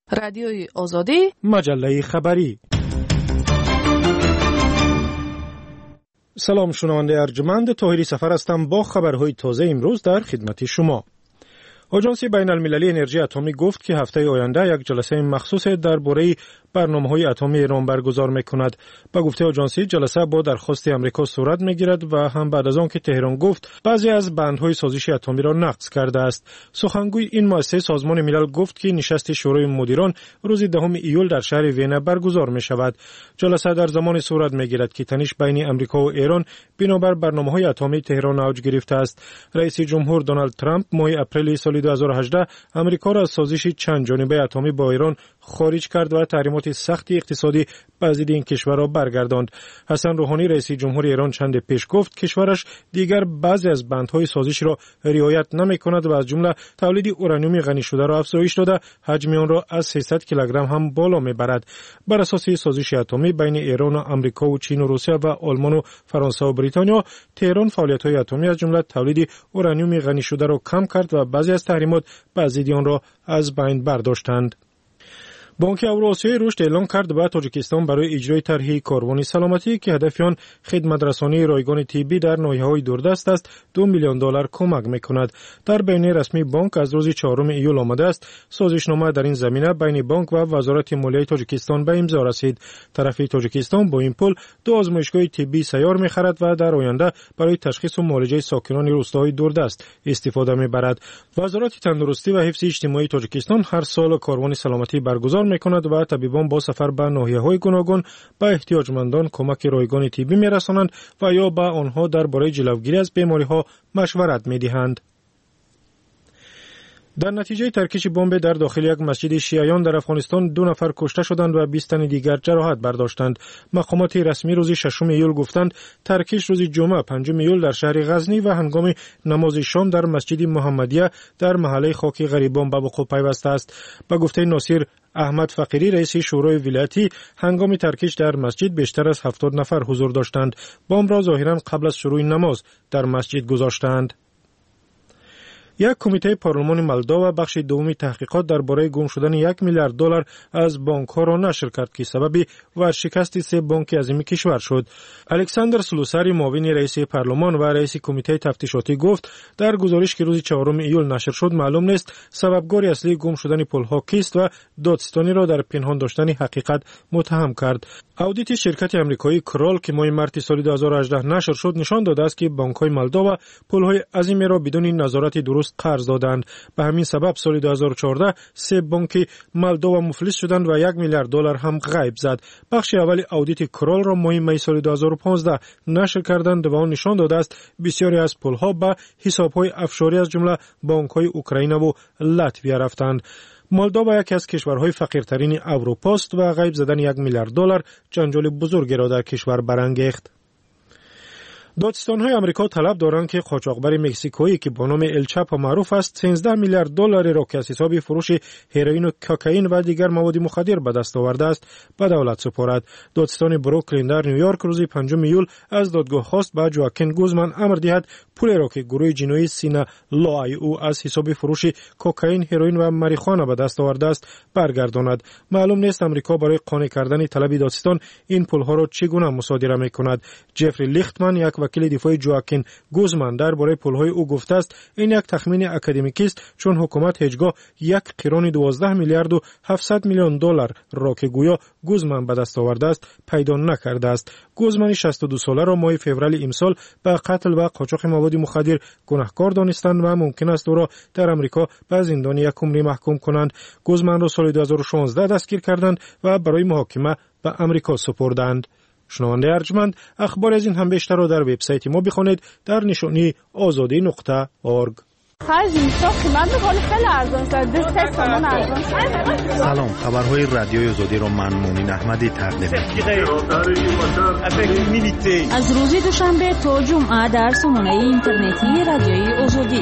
رادیوی آزادی، مجله خبری. سلام شنونده ارجمند، طاهری سفر هستم با خبرهای تازه امروز در خدمت شما. آژانس بین المللی انرژی اتمی گفت که هفته آینده یک جلسه مخصوص درباره برنامه‌های اتمی ایران برگزار می‌کند. با گفته آژانس، جلسه با درخواست آمریکا صورت می‌گیرد و هم بعد از آن که تهران گفت بعضی از بندهای سازش اتمی را نقض کرده است. سخنگوی این مؤسسه سازمان ملل گفت که نشست شورای مدیران روز 10 ایول در شهر وین برگزار می‌شود. جلسه در زمان صورت می‌گیرد که تنش بین آمریکا و ایران بنابر برنامه‌های اتمی تهران اوج گرفته است. رئیس جمهور دونالد ترامپ ماه اپریل سال 2018 آمریکا را از سازش چند جانبه اتمی با ایران خارج کرد و تحریمات سخت اقتصادی بر ضد این کشور را برگرداند. حسن روحانی رئیس جمهور ایران چند پیش گفت کشورش دیگر بعضی از بندهای سازش را رعایت نمی‌کند و از جمله تولید اورانیوم غنی شده را افزایش داده حجم آن را از 300 کیلوگرم هم بالا می‌برد. بر اساس سازش اتمی بین ایران و آمریکا و چین و روسیه و آلمان و فرانسه و بریتانیا، تهران فعالیت‌های اتمی از جمله تولید اورانیوم غنی شده را کم کرد و بعضی از تحریمات بر ضد آن را از بین برداشتند. بانک اوراسیایی رشد اعلام کرد به تاجیکستان برای اجرای طرح کاروان سلامتی که هدف آن خدمت رسانی رایگان طبی در ناحیه‌های دوردست است 2 میلیون دلار کمک می‌کند. در بیانیه رسمی بانک از روز 4 ایول آمده است سازشنامه در این زمینه بین بانک و وزارت مالیه تاجیکستان به امضا رسید. طرف تاجیکستان با این پول 2 آزمایشگاه طبی سیار می‌خرد و در آینده برای تشخیص و معالجه ساکنان روستاهای دوردست استفاده می‌برد. وزارت تندرستی و حفظ اجتماعی تاجیکستان هر سال کاروان سلامتی برگزار می‌کند و طبیبان با سفر به ناحیه‌های گوناگون به احتیاجمندان کمک رایگان طبی می‌رسانند و یا به آنها درباره جلوگیری از بیماری‌ها مشورت می‌دهند. در نتیجه ترکش بمب در داخل یک مسجد شیعیان در افغانستان 2 نفر کشته شدند و 20 تن دیگر جراحت برداشتند. مقامات رسمی روز 6 ایول گفتند ترکش روز جمعه 5 ایول در شهر غزنی و هنگام نماز شام در مسجد محمدیه در محله خاک غریبان به وقوع پیوسته است. به گفته ناصر احمد فقیری رئیس شورای ولایتی، هنگام ترکش در مسجد بیشتر از 70 نفر حضور داشتند. بمب را ظاهراً قبل از شروع نماز در مسجد گذاشتند. یک کمیته پارلمان مولداوا بخش دومی تحقیقات درباره گم شدن 1 میلیارد دلار از بانک‌ها را نشر کرد که سبب ورشکست 3 بانک عظیم کشور شد. الکساندر سلوساری معاون رئیس پارلمان و رئیس کمیته تفتیشاتی گفت در گزارش که روز 4 ایول نشر شد معلوم نیست سببگار اصلی گم شدن پول‌ها کیست و دادستانی را در پنهان داشتن حقیقت متهم کرد. اودیت شرکت آمریکایی کرال که ماه مارس سال 2018 نشر شد نشان داده است که بانک‌های مولداوا پول‌های عظیمی را بدون نظارت درست قرض دادند. به همین سبب سال 2014 3 بانک مولداوا مفلس شدند و 1 میلیارد دلار هم غیب زد. بخش اول اودیت کرال را ماه می سال 2015 نشر کردند و آن نشان داده است بسیاری از پول‌ها به حساب‌های افشاری از جمله بانک‌های اوکراین و لاتویا رفتند. مولداوا یکی از کشورهای فقیرترین اروپا است و غیب زدن 1 میلیارد دلار جنجال بزرگی را در کشور برانگیخت. دادستان‌های آمریکا طلب دارند که قاچاقبر مکزیکویی که با نام الچاپو معروف است 13 میلیارد دلار را که از حساب فروش هروئین و کوکائین و دیگر مواد مخدر به دست آورده است به دولت سپارد. دادستان بروکلین در نیویورک روز 5 ایول از دادگاه خواست به جواکین گوزمن امر دهد پول را که گروه جنایی سینا لای او از حساب فروش کوکائین، هروئین و ماریخوانا به دست آورده است برگرداند. معلوم نیست آمریکا برای قانع کردن طلب دادستان این پول‌ها را چگونه مصادره می‌کند. جفری لیختمن یک وکیل دفاع جواکین گوزمن درباره پول‌های او گفته است این یک تخمین اکادمیکی است چون حکومت هیچگاه یک قران 12 میلیارد و 700 میلیون دلار را که گویا گوزمن به دست آورده است پیدا نکرده است. گوزمن 62 ساله را ماه فوریه امسال به قتل و قاچاق مواد مخدر گناهکار دانستند و ممکن است او را در آمریکا به زندان 1 عمری محکوم کنند. گوزمن را سال 2016 دستگیر کردند و برای محاکمه به آمریکا سپردند. شنونده ارجمند، اخبار از این هم بیشتر را در وبسایت ما بخوانید در نشانی azadi.org. سلام، خبرهای رادیوی آزادی را من مومن احمدی تقدیم می‌کنم. از روز دوشنبه تا جمعه در سامانه اینترنتی رادیوی آزادی.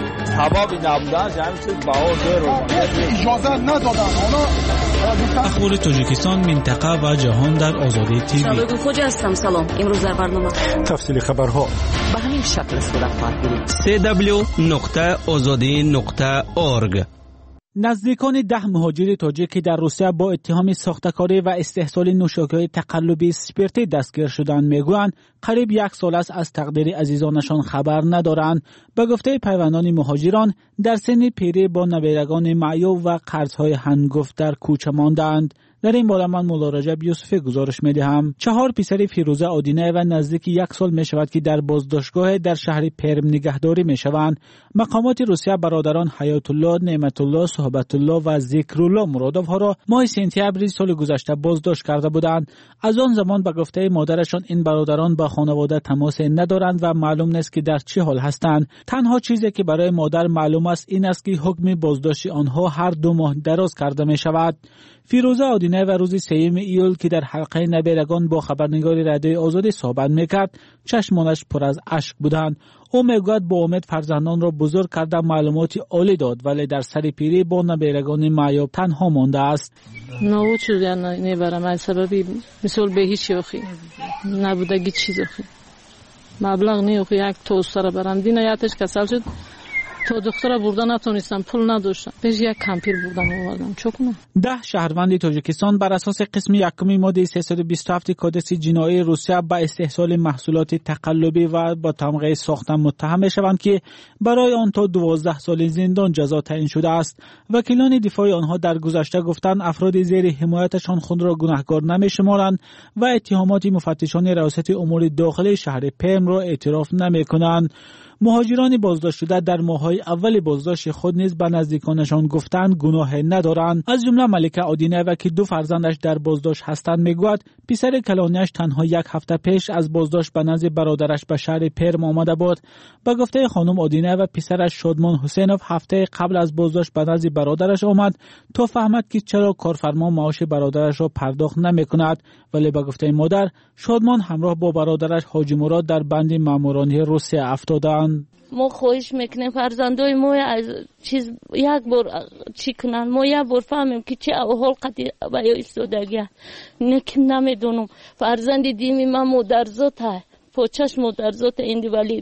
اجازه ندادن اخبار تاجیکستان، منطقه و جهان در آزادی تیوی. سلام خوجا هستم. سلام. امروز در برنامه تفصیل خبرها به همین شکل صورت خواهد گرفت. www.azadi.org نزدیکان 10 مهاجر تاجیک که در روسیه با اتهام ساختکاری و استحصال نوشاک‌های تقلبی اسپرتی دستگیر شدند میگویند قریب 1 سال است از تقدیر عزیزانشان خبر ندارند. به گفته پیوندان مهاجران در سن پیری با نویرگان معیوب و قرض‌های هنگفت در کوچه ماندند. در این باره من مولا رجب یوسفی گزارش می‌دهم. 4 پسر فیروزه آدینه و نزدیک 1 سال می‌شود که در بازداشتگاه در شهر پرم نگهداری می‌شوند. مقامات روسیه برادران حیات الله، نعمت الله، صحبت الله و ذکر الله مرادوف ها را ماه سپتامبر سال گذشته بازداشت کرده بودند. از آن زمان به گفته مادرشان این برادران با خانواده تماس ندارند و معلوم نیست که در چه حال هستند. تنها چیزی که برای مادر معلوم است این است که حکم بازداشت آنها هر 2 ماه دراز کرده می‌شود. فیروزه آدینه و روز 3 ایول که در حلقه نبیرگان با خبرنگار رادیوی آزادی صحبت میکرد چشمانش پر از اشک بودند. او میگوید با امید فرزندان را بزرگ کرده معلوماتی عالی داد ولی در سر پیری با نبیرگان معیوب تنها مانده است. نو چیزی نمیبرم از سببی مثل به هیچ چیزی نبودگی چیزی مبلغ نیوخی یک توستر برم دینایتش کسل شد تو دختر بردن نتونستم پول نداشتم پیش یک کمپیر بردم آوردم چکنم. 10 شهروند تاجیکستان بر اساس قسم 1 ماده 327 کادکس جنایی روسیه با استحصال محصولات تقلبی و با تمغه ساختن متهم میشوند که برای آن تا 12 سال زندان جزا تعیین شده است. وکیلان دفاع آنها در گذشته گفتند افراد زیر حمایتشان خود را گناهکار نمی‌شمارند و اتهامات مفتشان ریاست امور داخلی شهر پرم را اعتراف نمی‌کنند. مهاجران بازداشت شده در ماه‌های اول بازداشت خود نیز به نزدیکانشان گفتند گناه ندارند. از جمله ملکه آدینه و که 2 فرزندش در بازداشت هستند میگوید پسر کلانیش تنها 1 هفته پیش از بازداشت به نزد برادرش به شهر پرم آمده بود. به گفته خانم آدینه و پسرش شادمان حسینوف هفته قبل از بازداشت به نزد برادرش آمد تا فهمد که چرا کارفرما معاش برادرش را پرداخت نمی‌کند، ولی به گفته مادر شادمان همراه با برادرش حاجی مراد در بند مامورانی روسیه افتادند. ما خواهش میکنیم فرزندای ما از چیز یک بار چی کنن، ما یک بار فهمیم که چه احوال قطعی باید ایستادگی نکیم نمیدونم. فرزند دیمی من مادرزاد های پوچش مادرزاد ایندی ولی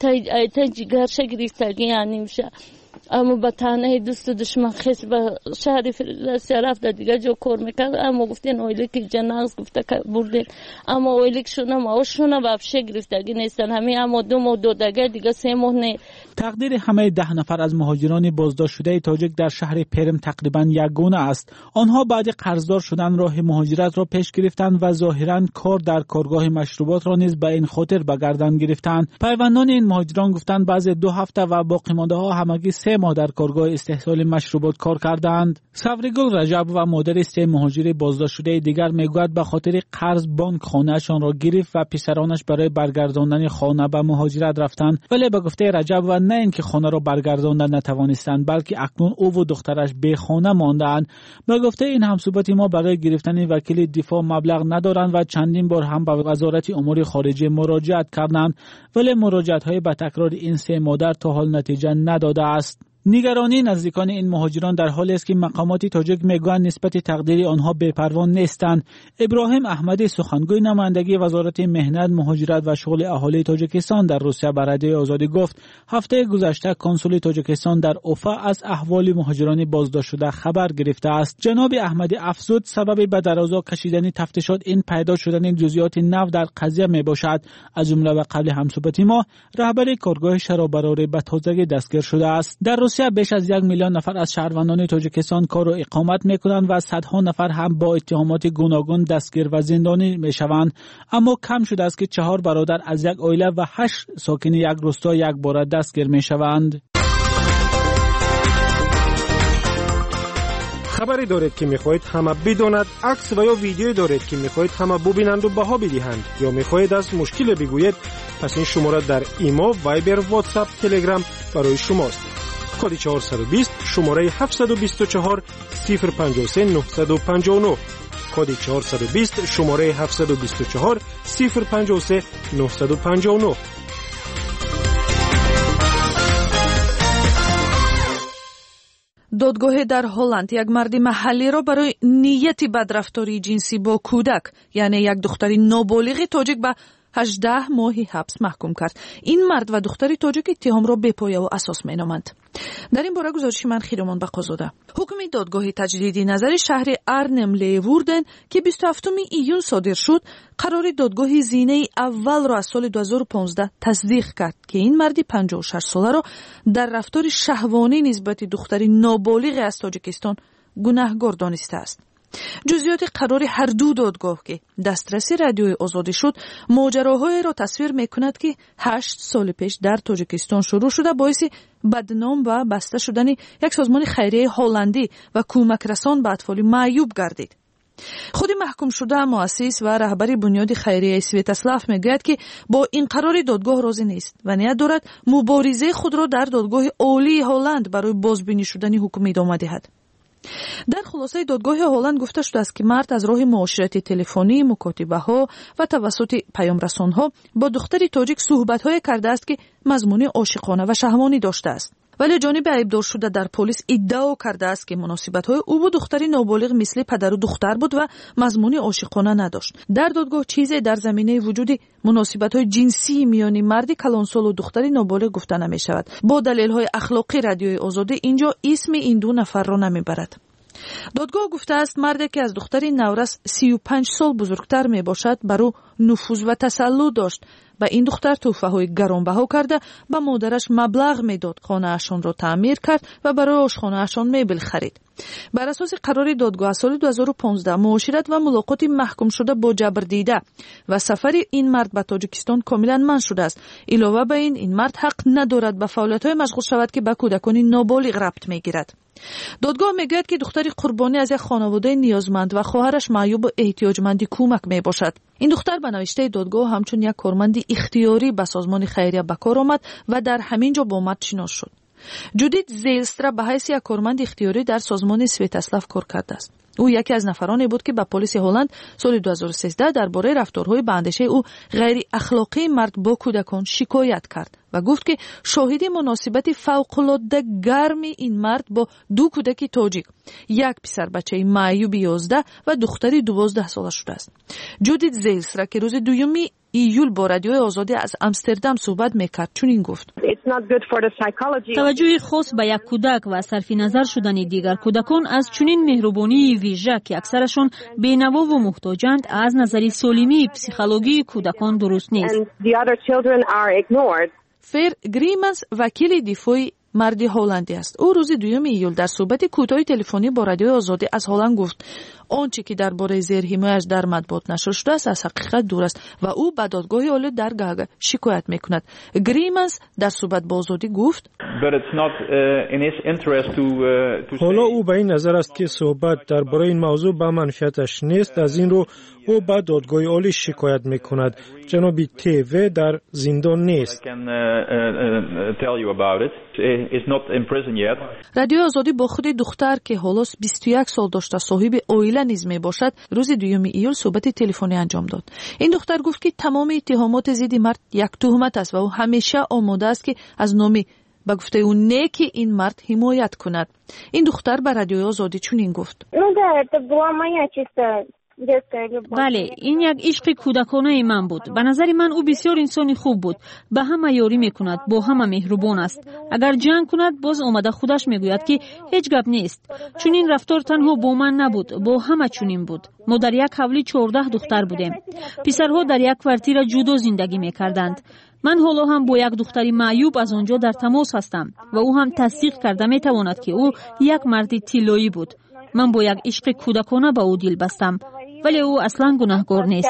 تا جگرش گریفتگی یعنی میشه. اما با تنه دوست دشمن خیس به شهر فیروزه رفت دیگه جو کار میکرد. اما گفتین اویلی که جناز گفته که بردین اما اویلی که شونه معاشونه بفشه گرفتگی نیستن همین اما 2 ماه دادگی دیگه 3 ماه نه. تقدیر همه 10 نفر از مهاجران بازداشت شده تاجیک در شهر پرم تقریبا یکگونه است. آنها بعد قرضدار شدن راه مهاجرت را پیش گرفتند و ظاهرا کار در کارگاه مشروبات را نیز به این خاطر به گردن گرفتند. پیوندان این مهاجران گفتند بعض 2 هفته و باقی مانده ها همگی 3 ماه در کارگاه استحصال مشروبات کار کردند. صبریگل رجب و مادر 3 مهاجر بازداشت شده دیگر میگوید به خاطر قرض بانک خانه‌شان را گرفت و پسرانش برای برگرداندن خانه به مهاجرت رفتند، ولی به گفته رجب و نه اینکه خانه را برگرداندن نتوانستند بلکه اکنون او و دخترش بی خانه ماندند. به گفته این همسوبت ما برای گرفتن وکیل دفاع مبلغ ندارند و چندین بار هم به وزارت امور خارجه مراجعت کردند، ولی مراجعت‌های به تکرار این 3 مادر تا حال نتیجه نداده است. نگرانی نزدیکان این مهاجران در حالی است که مقامات تاجیک میگویند نسبت تقدیر آنها بی‌پروا نیستند. ابراهیم احمدی سخنگوی نمایندگی وزارت مهنت، مهاجرت و شغل اهالی تاجیکستان در روسیه به رادیوی آزادی گفت هفته گذشته کنسول تاجیکستان در اوفا از احوال مهاجران بازداشت شده خبر گرفته است. جناب احمدی افزود سبب به درازا کشیدن تفتیشات این پیدا شدن جزئیات نو در قضیه میباشد. از جمله و قبل همسوبتی ما رهبر کارگاه شرابراری به تازگی دستگیر شده است. در روسیه بیش از 1 میلیون نفر از شهروندان تاجیکستان کار و اقامت میکنند و صدها نفر هم با اتهامات گوناگون دستگیر و زندانی میشوند، اما کم شده است که 4 برادر از یک عائله و 8 ساکن یک روستا یک بار دستگیر میشوند. خبری دارید که میخواهید همه بداند، عکس و یا ویدیویی دارید که میخواهید همه ببینند و بها بدهند، یا میخواهید از مشکل بگویید، پس این شماره در ایمو، وایبر، واتساپ، تلگرام برای شماست. کد 420 شماره 724 053 959 کد 420 شماره 724 053 959. دادگاه در هلند یک مرد محلی را برای نیت بدرفتاری جنسی با کودک یعنی یک دختر نابالغ تاجیک به 18 ماهی حبس محکوم کرد. این مرد و دختر تاجیک اتهام را بی‌پایه و اساس می‌نامند. در این باره گزارش من خیرمان بقازاده. حکم دادگاه تجدیدی نظر شهر ارنم لیووردن که 27 ایون صادر شد، قرار دادگاه زینه اول را از سال 2015 تصدیق کرد که این مردی 56 ساله را در رفتار شهوانی نسبت دختر نابالغ از تاجیکستان گناهکار دانسته است. جزئیات قرار هر دو دادگاه که دسترسی رادیوی آزادی شد ماجراهایی را تصویر میکند که 8 سال پیش در تاجیکستان شروع شده باعث بدنام و بسته شدن یک سازمان خیریه هلندی و کمک رسان به اطفال معیوب گردید. خود محکوم شده مؤسس و رهبر بنیاد خیریه سویتاسلاف میگوید که با این قرار دادگاه راضی نیست و نیت دارد مبارزه خود را در دادگاه عالی هلند برای بازبینی شدن حکم ادامه دهد. در خلاصه دادگاه هلند گفته شده است که مرد از راه معاشرت تلفنی، مکاتبه ها و توسط پیام رسان ها با دختر تاجیک صحبت های کرده است که مضمون عاشقانه و شهوانی داشته است. ولی جانب عیبدار شده در پلیس ادعا کرده است که مناسبت های او با دختری نابالغ مثل پدر و دختر بود و مضمون عاشقانه نداشت. در دادگاه چیزی در زمینه وجود مناسبت های جنسی میان مرد کلانسال و دختری نابالغ گفته نمی شود. با دلیل های اخلاقی رادیوی آزادی اینجا اسم این دو نفر را نمی برد. دادگاه گفته است مردی که از دختری نورس 35 سال بزرگتر می باشد بر او نفوذ و تسلط داشت. با این دختر تحفه های گرانبها کرده به مادرش مبلغ میداد، خانه اشان را تعمیر کرد و برای آشخانه اشان مبل خرید. بر اساس قرار دادگاه سال 2015 معاشرت و ملاقات محکوم شده با جبر دیده و سفر این مرد به تاجیکستان کاملا منع شده است. علاوه بر این مرد حق ندارد به فعالیت‌های مشغول شود که به کودکان نابالغ ربط میگیرد. دادگاه میگوید که دختری قربانی از یک خانواده نیازمند و خواهرش معیوب و احتیاجمندی کمک میباشد. این دختر به نوشته دادگاه همچون یک کارمند اختیاری به سازمان خیریه به کار آمد و در همین جا با مرد شناس شد. جودیت زیلسترا به حیث یک کارمند اختیاری در سازمان سویتاسلاف کار کرده است. او یکی از نفرانی بود که به پلیس هلند سال 2013 درباره رفتارهای به اندیشه او غیر اخلاقی مرد با کودکان شکایت کرد و گفت که شاهد مناسبت فوق‌العاده گرمی این مرد با دو کودک تاجیک، یک پسر بچه معیوب 11 و دختری 12 ساله شده است. جودیت زیلسترا که روز 2 ایول با رادیوی آزادی از امستردام صحبت میکرد چنین گفت: توجه خاص به یک کودک و صرف نظر شدن دیگر کودکان از چنین مهربانی ویژه که اکثرشان بی‌نوا و محتاجند از نظر سالمی پسیکولوژی کودکان درست نیست. فر گریمنس وکیل دفاعی مرد هلندی است. او روز 2 ایول در صحبت کوتاه تلفنی با رادیوی آزادی از هلند گفت آنچه که درباره زیرحمایه‌اش در مطبوعات نشر شده است از حقیقت دور است و او به دادگاه عالی در گاگ شکایت میکند. گریمنس در صحبت با آزادی گفت حالا او به این نظر است که صحبت درباره این موضوع به منفعتش نیست، از این رو او به دادگاه عالی شکایت میکند. جناب تیو در زندان نیست. رادیو آزادی با خود دختر که حالا 21 سال داشته صاحب عائله نیز می باشد روز 2 ایول صحبت تلفنی انجام داد. این دختر گفت که تمام اتهامات ضد مرد یک تهمت است و او همیشه آماده است که از نام به گفته او نیک این مرد حمایت کند. این دختر به رادیو آزادی چنین گفت: بله، این یک عشق کودکانه من بود. به نظر من او بسیار انسانی خوب بود. به همه یاری میکند، با همه مهربان است. اگر جنگ کند باز آمده خودش میگوید که هیچ گپ نیست. چون این رفتار تنها با من نبود، با همه چنین بود. ما در یک حولی 14 دختر بودیم. پسرها در یک کوارتیر جدا زندگی میکردند. من حالا هم با یک دختری معیوب از آنجا در تماس هستم و او هم تصدیق کرده میتواند که او یک مرد طلایی بود. من با یک عشق کودکانه به او دل بستم، ولی او اصلا گناهکار نیست.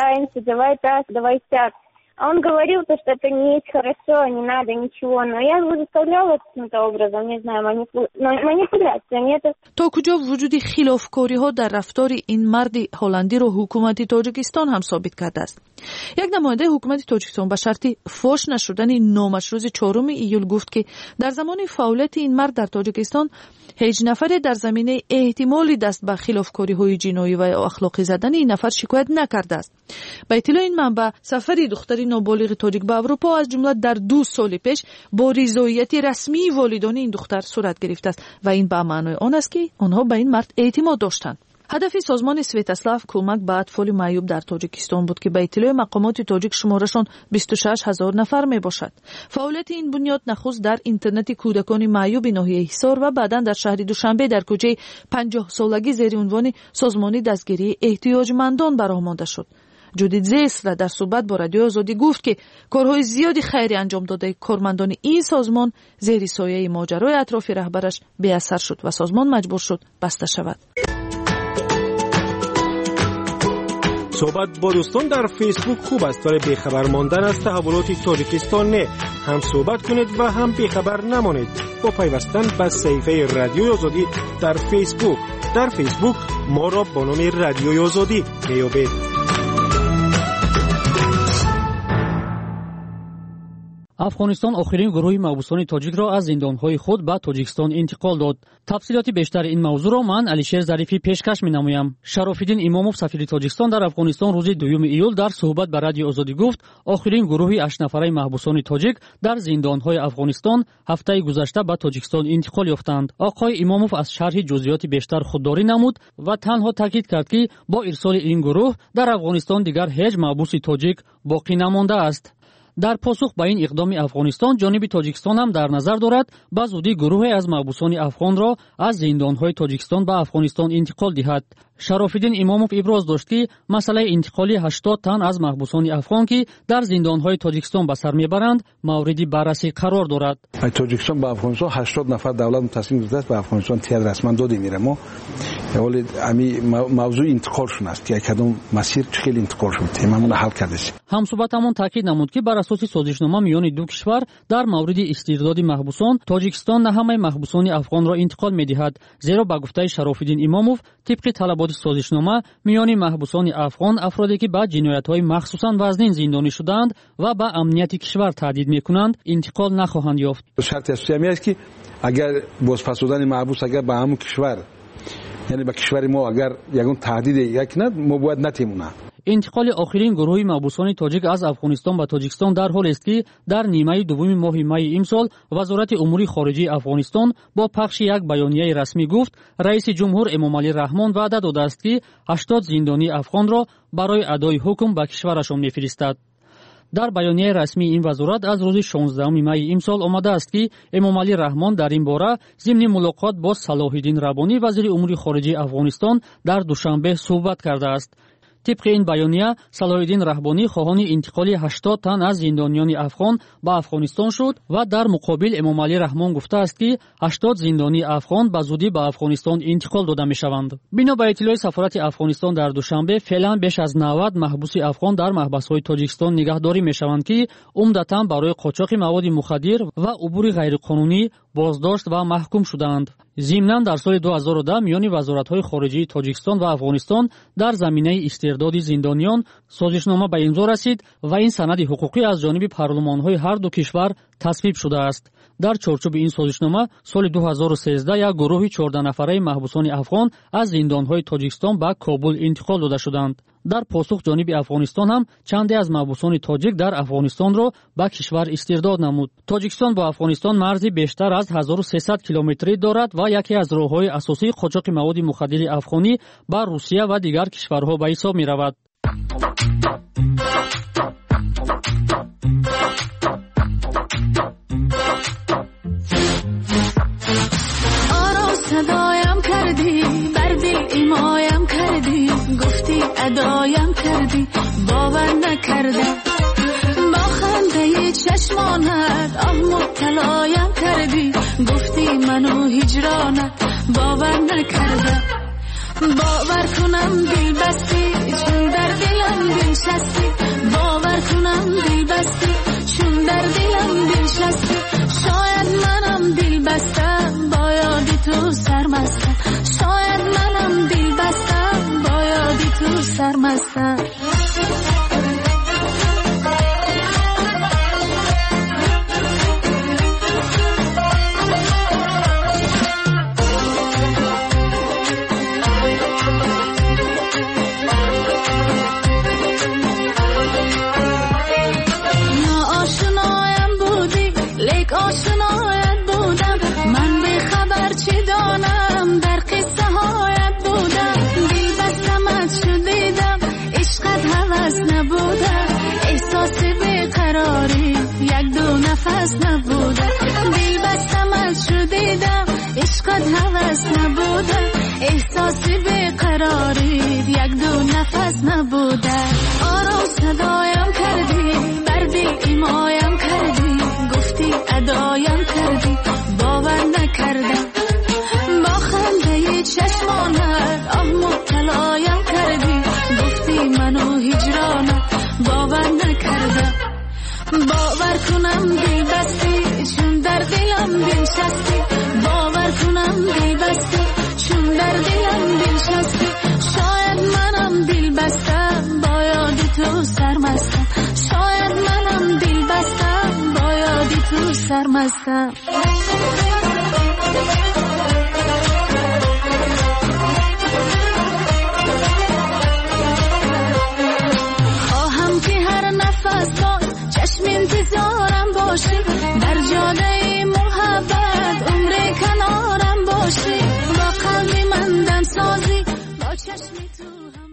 Он говорил, что это не есть хорошо, не надо ничего, но я заставляла каким-то образом, не знаю, манипуляция. تا کجا وجود خلافکاری ها در رفتار این مرد هلندی رو حکومت تاجیکستان هم ثابت کرده است. یک نماینده حکومت تاجیکستان به شرط فاش نشدن نامش روز 4 ایول گفت که در زمان فعالیت این مرد در تاجیکستان هیچ نفر در زمینه احتمال دست به خلافکاری های جنایی و اخلاقی زدن این نفر شکایت نکرده است. با اطلاع این منبع سفر دختری نابالغ تاجیک به اروپا از جمله در 2 سال پیش با رضایت رسمی والدان این دختر صورت گرفته است و این به معنای آن است که آنها به این مرد اعتماد داشتند. هدف سازمان سویتاسلاو کمک به اطفال معیوب در تاجیکستان بود که به اطلاع مقامات تاجیک شمارشان 26,000 نفر می باشد. فعالیت این بنیاد نخست در اینترنت کودکان معیوب ناحیه حصار و بعدا در شهر دوشنبه در کوچه 50 سالگی زیر عنوان سازمان دستگیری احتیاجمندان برآمده شد. جودیت زیسر در صحبت با رادیو آزادی گفت که کارهای زیادی خیری انجام داده کارمندان این سازمان زیر سایه ماجرای اطراف رهبرش بی اثر شد و سازمان مجبور شد بسته شود. صحبت با دوستان در فیسبوک خوب است ولی بیخبر ماندن از تحولات تاجیکستان نه. هم صحبت کنید و هم بیخبر نمانید با پیوستن به صفحه رادیو آزادی در فیسبوک. در فیسبوک ما را با نام رادیو آزادی میابید. افغانستان آخرین گروه محبوسان تاجیک را از زندانهای خود به تاجیکستان انتقال داد. تفصیلات بیشتر این موضوع را من علیشیر ظریفی پیشکش می‌نمایم. شراف‌الدین اماموف سفیر تاجیکستان در افغانستان روز 2 ایول در صحبت با رادیو آزادی گفت آخرین گروه 8 نفره محبوسان تاجیک در زندانهای افغانستان هفته گذشته به تاجیکستان انتقال یافتند. آقای اماموف از شرح جزئیات بیشتر خودداری نمود و تنها تاکید کرد که با ارسال این گروه در افغانستان دیگر هیچ محبوس تاجیک باقی نمانده است. در پاسخ به این اقدام افغانستان جانب تاجیکستان هم در نظر دارد به زودی گروهی از محبوسان افغان را از زندانهای تاجیکستان به افغانستان انتقال دهد. شراف‌الدین اماموف ابراز داشت که مسئله انتقال 80 تن از محبوسان افغان که در زندانهای تاجیکستان به سر میبرند مورد بررسی قرار دارد. تاجیکستان به افغانستان 80 نفر دولت تصمیم گرفته است به افغانستان تیاد رسما داده میره. ما ولی امی موضوع انتقالشون است که کدام مسیر چخیل انتقال شد همون حل کرده. همصحبتمون تاکید نمود که بر اساس سازشنامه میان دو کشور در مورد استرداد محبوسان تاجیکستان نه همه محبوسان افغان را انتقال میدهد، زیرا به گفته شراف‌الدین اماموف طبق طلبات سازشنامه میان محبوسان افغان افرادی که به جنایت‌های مخصوصاً وزنین زندانی شدند و به امنیت کشور تهدید میکنند انتقال نخواهند یافت. شرط اساسی است که اگر بازپس شدن محبوس اگر به همون کشور یعنی به کشور ما اگر یگان تهدید یک نه ما باید نتیمونه. انتقال آخرین گروه محبوسان تاجیک از افغانستان به تاجیکستان در حال است که در نیمه دوم ماه می امسال وزارت امور خارجه افغانستان با پخش یک بیانیه رسمی گفت رئیس جمهور امامعلی رحمان وعده داده است که 80 زندانی افغان را برای ادای حکم به کشورشان میفرستد. در بیانیه رسمی این وزارت از روز 16 می امسال آمده است که امامعلی رحمان در این باره ضمن ملاقات با صلاح‌الدین ربانی وزیر امور خارجه افغانستان در دوشنبه صحبت کرده است. طبق این بیانیه صلاح‌الدین رحبانی خواهان انتقال 80 تن از زندانیان افغان به افغانستان شد و در مقابل امامعلی رحمان گفته است که 80 زندانی افغان به زودی به افغانستان انتقال داده می‌شوند. بنا به اطلاع سفارت افغانستان در دوشنبه فعلا بیش از 90 محبوس افغان در محبس‌های تاجیکستان نگهداری می‌شوند که عمدتاً برای قاچاق مواد مخدر و عبور غیرقانونی بازداشت و محکوم شدند. ضمناً در سال 2010 میان وزارت‌های خارجه تاجیکستان و افغانستان در زمینه استرداد زندانیان سازشنامه به امضا رسید و این سند حقوقی از جانب پارلمان‌های هر دو کشور تصویب شده است. در چارچوب این سازشنامه سال 2013 یک گروه 14 نفره محبوسان افغان از زندان‌های تاجیکستان به کابل انتقال داده شدند. در پاسخ جانب افغانستان هم چندی از محبوسان تاجیک در افغانستان را به کشور استرداد نمود. تاجیکستان با افغانستان مرزی بیشتر از 1300 کیلومتری دارد و یکی از راه‌های اساسی قاچاق مواد مخدر افغانی به روسیه و دیگر کشورها به حساب می‌رود. صدایم کردی بر دل ایمایم کردی گفتی ادایم کردی باور نکردم با خنده چشمانت آه مبتلایم کردی گفتی منو هجرانت باور نکردم باور کنم دل بستی چون در دلم دلشستی باور کنم دل بستی چون در دلم دلشستی شاید منم دل بستم با یاد تو سرمستم شاید منم دل بستم با یاد تو سرمستم آشنایت بودم من به خبر چی دانم در قصه هایت بودم نفس نبوده دل بستم از شو دیدم عشقت هوس نبوده احساسی بیقراری یک دو نفس نبوده آرام صدایم کردی بر دل ایمایم کردی گفتی ادایم کردی باور نکردم با خنده چشمانت آه مبتلایم کردی گفتی منو هجرانم باور نکردم باور کنم دل بستی چون در دلم بنشستی باور کنم دل بستی چون در دلم بنشستی شاید منم دل بستم با یاد تو سرمستم شاید منم دل بستم با یاد تو سرمستم خواهم که هر نفس باز چشم انتظارم باشی در جاده محبت عمر کنارم باشی با قلبی من دم سازی با چشمی تو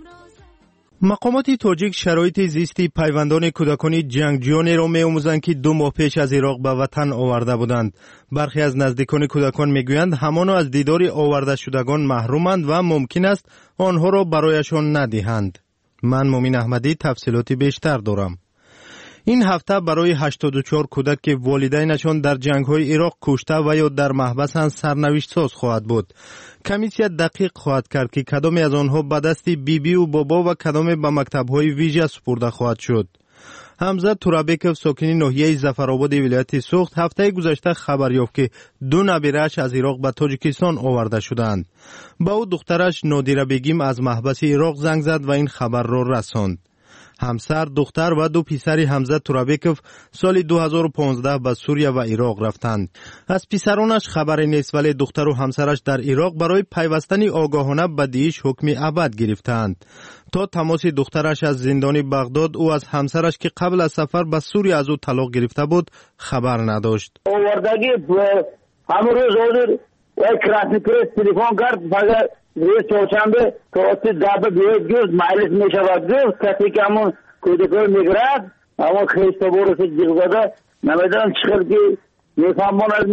مقامات تاجیک شرایط زیستی پیوندان کودکان جنگجویانی را می‌آموزند که 2 ماه پیش از عراق به وطن آورده بودند. برخی از نزدیکان کودکان میگویند همانا از دیدار آورده شدگان محرومند و ممکن است آنها را برایشان ندهند. من مومین احمدی تفصیلات بیشتر دارم. این هفته برای 84 کودک که والدینشان در جنگ‌های عراق کشته و یا در محبسند سرنوشت ساز خواهد بود. کمیسیه دقیق خواهد کرد که کدام از آنها به دست بیبی و بابا و کدام به مکتب‌های ویژه سپرده خواهد شد. حمزه تورابکوف ساکن ناحیه ظفرآباد ولایت سوخت هفته گذشته خبر یافت که 2 نبیره‌اش از عراق به تاجیکستان آورده شدند. با او دخترش نادیره بیگم از محبس عراق زنگ زد و این خبر را رساند. همسر، دختر و 2 پسر حمزه تورابکوف سال 2015 به سوریه و عراق رفتند. از پسرانش خبری نیست ولی دختر و همسرش در عراق برای پیوستن آگاهانه به داعش حکم ابد گرفتند. تا تماس دخترش از زندان بغداد او از همسرش که قبل از سفر به سوریه از او طلاق گرفته بود خبر نداشت. آوردگی همون روز و کراسنی پرس تلفن کرد روز چهارشنبه توسط دابه بیاید گفت مجلس میشود گفت کسی که همون کودکان میگرد همون خیسته بورو سے جیغ زده نمیدونم چقدر که میفهمون از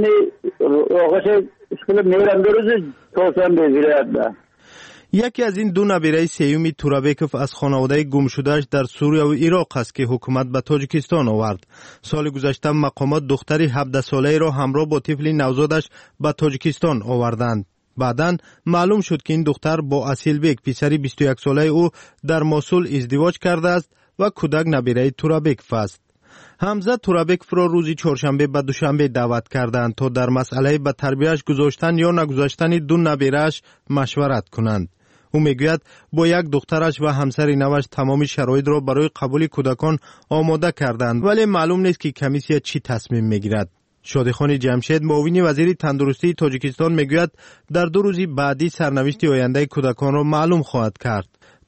آقاش اشکال میرم به روز چهارشنبه زیرد ده. یکی از این 2 نبیره سیومی تورابکوف از خانواده گم شدهش در سوریه و عراق است که حکومت به تاجیکستان آورد. سال گذشته مقامات دختری 17 ساله را همراه با طفل نوزادش به تاجیکستان آوردند. بعداً معلوم شد که این دختر با اصیل بیگ پسری 21 ساله او در موسول ازدواج کرده است و کودک نبیره تورابکوف است. حمزه تورابکوف را روزی چهارشنبه به دوشنبه دعوت کردند تا در مسئله به تربیتش گذاشتن یا نگذاشتن 2 نبیره‌اش مشورت کنند. او میگوید با یک دخترش و همسر نوش تمام شرایط را برای قبول کودکان آماده کردند ولی معلوم نیست که کمیسیه چی تصمیم میگیرد. شادیخان جمشید معاون وزیر تندرستی تاجیکستان میگوید در 2 روز بعدی سرنوشت آینده کودکان را معلوم خواهد کرد.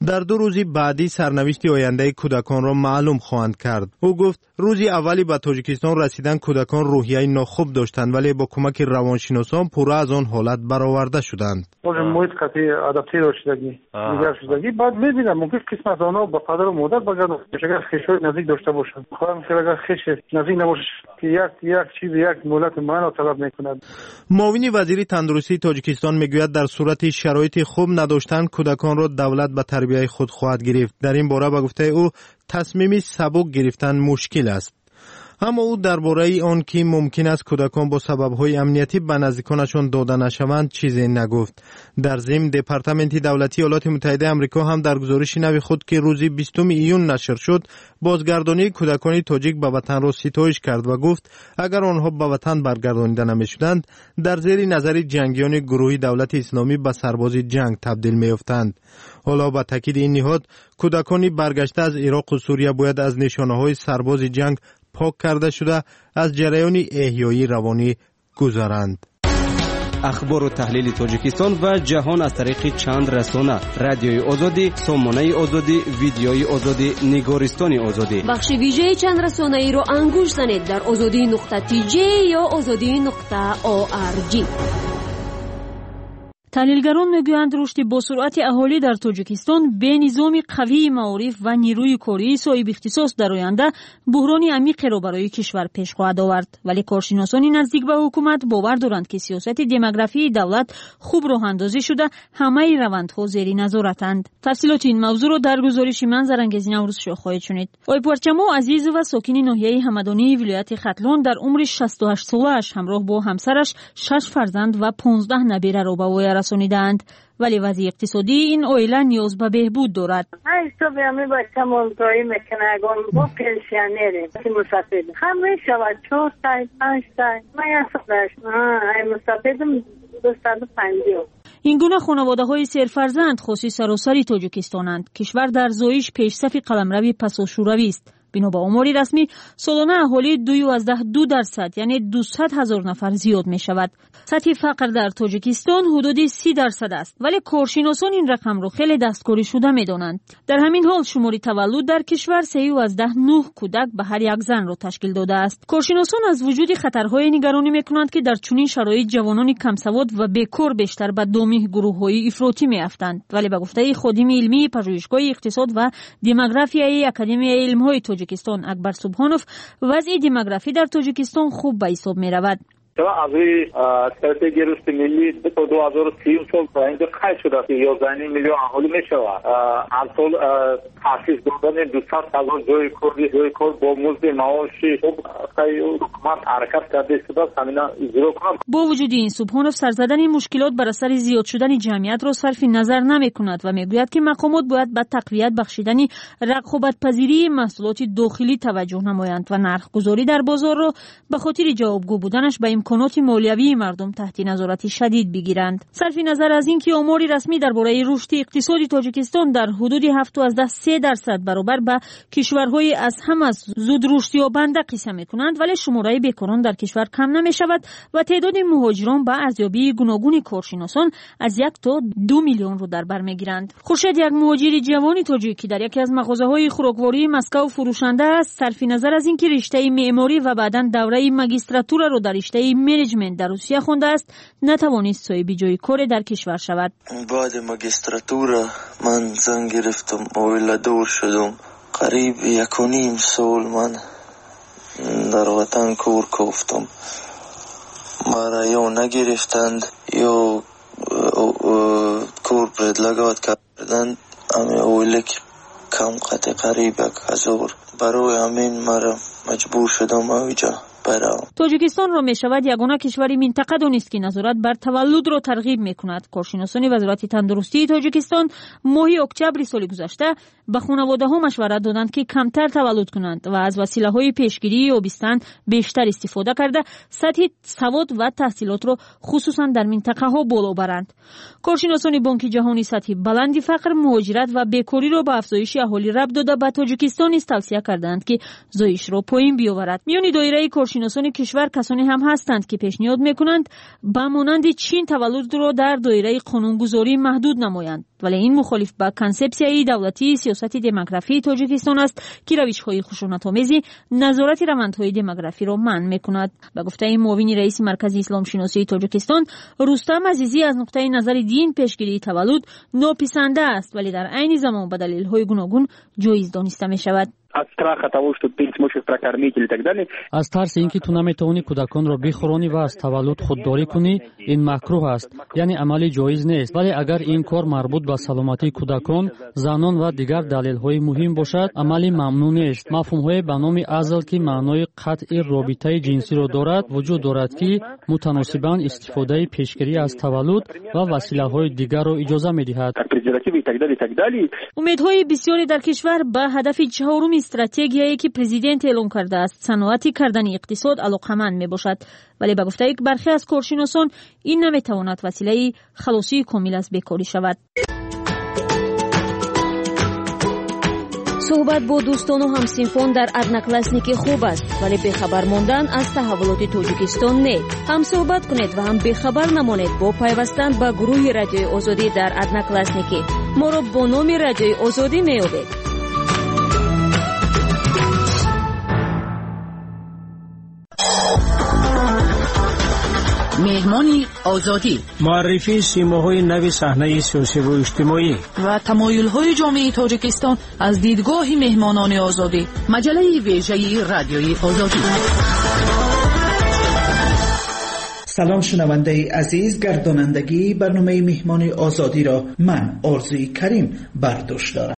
او گفت روزی اولی به تاجیکستان رسیدن کودکان روحیه ناخوب داشتند ولی با کمک روانشناسان پورا از آن حالت برآورده شدند. محیط قطعی آداپتیر شدگی دیگر شدگی بعد میبینم ممکن قسم از آنها با پدر و مادر بگردن اگر خیشای نزدیک داشته باشند خواهم که اگر خیش نزدیک نباشه که یک چیز یک مولت معنا طلب میکند. معاون وزیر تندرستی تاجیکستان میگوید در صورت شرایط خوب نداشتن کودکان را دولت به تربیت خود خواهد گرفت. در این باره به گفته او تصمیمی سبک گرفتن مشکل است. اما او درباره آن که ممکن است کودکان با سبب‌های امنیتی به نزدیکانشان داده نشوند چیزی نگفت. در ضمن دپارتمنت دولتی ایالات متحده آمریکا هم در گزارش نوی خود که روز 20 ایون نشر شد بازگردانی کودکان تاجیک به وطن را ستایش کرد و گفت اگر آنها به وطن برگردانیده نمی‌شدند در زیر نظر جنگیان گروهی دولت اسلامی به سرباز جنگ تبدیل می‌افتند. حالا با تاکید این نهاد کودکانی برگشته از عراق و سوریه باید از نشانه‌های سرباز جنگ پاک کرده شده از جریان احیایی روانی گذرند. اخبار و تحلیل تاجیکستان و جهان از طریق چند رسانه: رادیوی آزادی، سامانه آزادی، ویدیوی آزادی، نگارستان آزادی. بخش ویژه چند رسانه ای را انگوش زنید در azadi.tj یا azadi.org. таҳлилгарон мегӯянд рушди босуръати аҳолӣ дар тоҷикистон бе низоми қавии маориф ва нирӯи кории соҳибихтисос дар оянда буҳрони амиқеро барои кишвар пеш хоҳад овард. вале коршиносони наздик ба ҳукумат бовар доранд ки сиёсати демографии давлат хуб роҳандозӣ шуда ҳамаи равандҳо зери назоратанд. тафсилоти ин мавзӯъро дар гузориши ман Зарангези Наврӯзшоҳ хоҳед шунид. Ойпарчамо Азизова сокини ноҳияи ҳамадонии вилояти Хатлон дар умри 68 солааш ҳамроҳ бо ҳамсараш 6 фарзанд ва 15 набираро ба воя расонидаанд. ولی وضع اقتصادی این عائله نیاز به بهبود دارد. صبح همه بچه ملتایی میکنه اگر با پنشنره مسافر هم میشود 4 تای 5 تای من اصلاش مسافرم 250. این گونه خانواده‌های سرفرزند خاصی سراسری تاجیکستانند. کشور در زایش پیشصف قلمرو پساشوروی است. بنا به آمار رسمی سالانه اهالی 2.2% یعنی 200,000 نفر زیاد می شود. سطح فقر در تاجیکستان حدود 30% است، ولی کارشناسان این رقم را خیلی دستکاری شده می دانند. در همین حال شمار تولد در کشور 3.9 کودک به هر یک زن را تشکیل داده است. کارشناسان از وجود خطرهای نگرانی می کنند که در چنین شرایط جوانان کم سواد و بیکار بیشتر به دام گروه‌های افراطی می افتند. ولی به گفته خادم علمی پژوهشگاه اقتصاد و دموگرافیای اکادمی علم‌های تاجیکستان اکبر سبحانوف، وضع دموگرافی در تاجیکستان خوب به حساب می رود. از استراتژی رشد ملی تا 2030 سال تا اینجا قید شده است 11 میلیون اهالی می شود. هر سال تأسیس دادن 200,000 جای کار با مزد معاشی خوب حکومت حرکت کرده شده است همینا اجرا کنند. با وجود این سبحانوف سرزدن مشکلات بر اثر زیاد شدن جمعیت را صرف نظر نمی کند و می گوید که مقامات باید به تقویت بخشیدن رقابت پذیری محصولات داخلی توجه نمایند و نرخ گذاری در بازار را به خاطر جوابگو بودنش به امکانات مالیوی مردم تحت نظارت شدید بگیرند. صرف نظر از اینکه آمار رسمی درباره رشد اقتصادی تاجیکستان در حدود 7.3% برابر به کشورهای از هم از زود رشد یابنده قسم می‌کنند، ولی شماره بیکاران در کشور کم نمی‌شود و تعداد مهاجران به ارزیابی گوناگون کارشناسان از 1 تا 2 میلیون رو در بر می‌گیرند. خورشید یک مهاجر جوان تاجیکی در یکی از مغازه‌های خوراکواری مسکو فروشنده است. صرف نظر از اینکه رشته معماری و بعداً دوره ماجستراتور را در رشته منیجمنت در روسیه خونده است، نتوانست صاحب جای کار در کشور شود. بعد ماجستراتور من زن گرفتم اویلا دور شدم. قریب 1.5 سال من در وطن کار کوفتم. مرا یا نگرفتند یا کار پردلگات کردند. امی اویلک کم قطع قریب 1,000. برای همین مرا مجبور شدم اویجا. تاجیکستان را می شود یگانه کشوری منطقه دانست که نظارت بر تولد را ترغیب می کند. کارشناسان وزارت تندرستی تاجیکستان ماه اکتبر سال گذشته به خانواده ها مشورت دادند که کمتر تولد کنند و از وسیله های پیشگیری آبستن بیشتر استفاده کرده سطح سواد و تحصیلات را خصوصا در منطقه ها بالا برند. کارشناسان بانک جهانی سطح بلندی فقر، مهاجرت و بیکاری را به افزایش اهالی ربط داده به تاجیکستان توصیه کردند که زایش را پایین بیاورد. میان دایره کارشناسان کشور کسانی هم هستند که پیشنهاد میکنند به مانند چین تولد را در دایره قانونگذاری محدود نمایند، ولی این مخالف با کانسپسیای دولتی سیاست دموگرافی تاجیکستان است که روش‌های خشونت‌آمیز نظارت روندهای دموگرافی را منع میکند. به گفته معاون رئیس مرکز اسلام شناسی تاجیکستان رستم عزیزی، از نقطه نظر دین پیشگیری تولد ناپسنده است، ولی در عین زمان به دلایل‌های گوناگون جایز دانسته می‌شود. از ترس اینکه تو نمیتوانی کودکان را بخورانی و از تولد خودداری کنی، این مکروه است، یعنی عملی جایز نیست. ولی اگر این کار مربوط به سلامتی کودکان، زنان و دیگر دلیل‌های مهم باشد، عملی ممنوع است. مفهوم‌های به نام ازل که معنای قطع رابطه جنسی را دارد وجود دارد که متناسباً استفاده پیشگیری از تولد و وسیله‌های دیگر را اجازه می‌دهد. امیدهای بسیاری در کشور به هدف چهارم استراتژیایی که پرزیدنت اعلام کرده است صنعتی کردن اقتصاد علاقمند می باشد، ولی به گفته برخی از کارشناسان این نمیتواند وسیله خلاصی کامل از بیکاری شود. صحبت با دوستان و همسنفان در ادناکلاسنیک خوب است، ولی بخبر ماندن از تحولات تاجیکستان نه. هم صحبت کنید و هم بخبر نمانید با پیوستن به گروه رادیوی آزادی در ادناکلاسنیک. ما را با نام رادیوی آزادی میابید. مهمانی آزادی، معرفی سیماهای نو صحنه سیاسی و اجتماعی و تمایل‌های جامعه تاجیکستان از دیدگاه مهمانان آزادی. مجله ویژه رادیوی آزادی. سلام شنونده عزیز، گردانندگی برنامه مهمان آزادی را من آرزوی کریم برداشت دارم.